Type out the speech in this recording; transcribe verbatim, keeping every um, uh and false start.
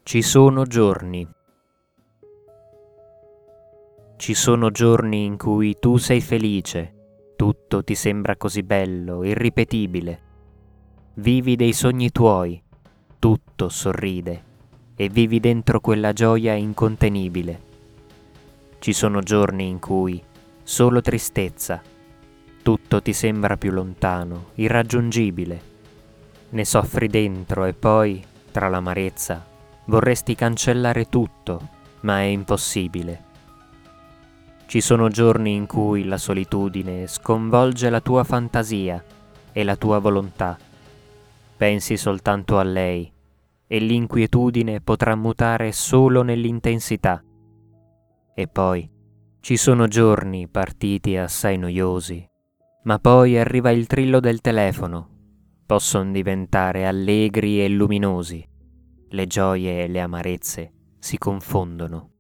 Ci sono giorni. Ci sono giorni in cui tu sei felice, tutto ti sembra così bello, irripetibile. Vivi dei sogni tuoi, tutto sorride e vivi dentro quella gioia incontenibile. Ci sono giorni in cui solo tristezza, tutto ti sembra più lontano, irraggiungibile. Ne soffri dentro e poi, tra l'amarezza, vorresti cancellare tutto, ma è impossibile. Ci sono giorni in cui la solitudine sconvolge la tua fantasia e la tua volontà. Pensi soltanto a lei e l'inquietudine potrà mutare solo nell'intensità. E poi ci sono giorni partiti assai noiosi, ma poi arriva il trillo del telefono. Possono diventare allegri e luminosi. Le gioie e le amarezze si confondono.